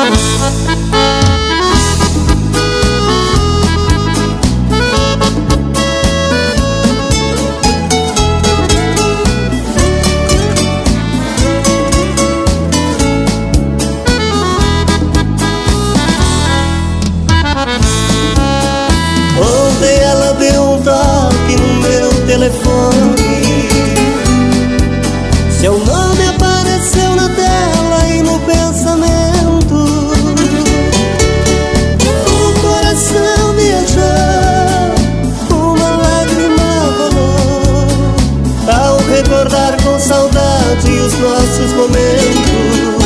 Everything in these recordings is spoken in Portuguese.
Ontem ela deu um toque no meu telefone. Seu nome apareceu na tela e no pensamento. O coração viajou, uma lágrima rolou ao recordar com saudade os nossos momentos.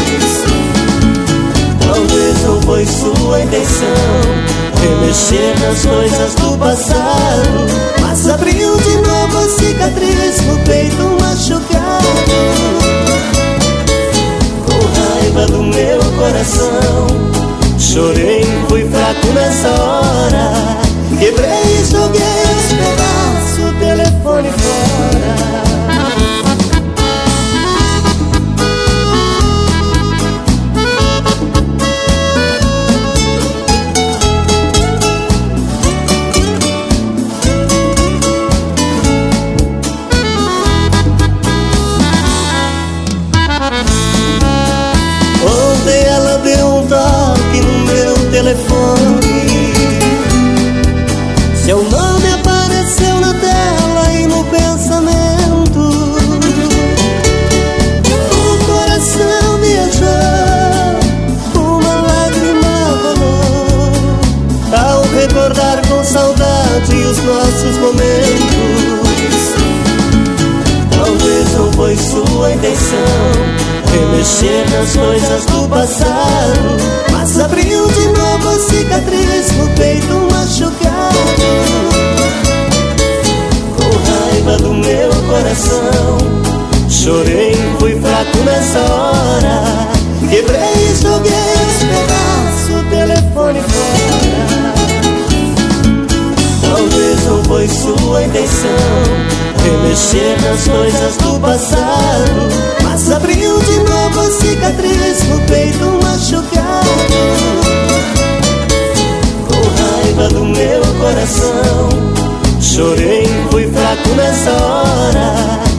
Talvez não foi sua intenção remexer nas coisas do passado, mas abriu de novo a cicatriz no peito machucado. Com raiva do meu coração, chorei, fui fraco nessa hora. Quebrei e joguei os pedaços, o telefone fora. Ontem ela deu um toque no meu telefone. Seu nome apareceu na tela e no pensamento. O coração viajou, uma lágrima rolou ao recordar com saudade os nossos momentos. Talvez não foi sua intenção remexer nas coisas do passado, mas abriu de novo a cicatriz no peito machucado. Com raiva do meu coração, chorei, fui fraco nessa hora. Quebrei e joguei os pedaços, o telefone fora. Talvez não foi sua intenção remexer nas coisas do passado, mas abriu de novo a cicatriz no peito machucado. Com raiva do meu coração, chorei, fui fraco nessa hora.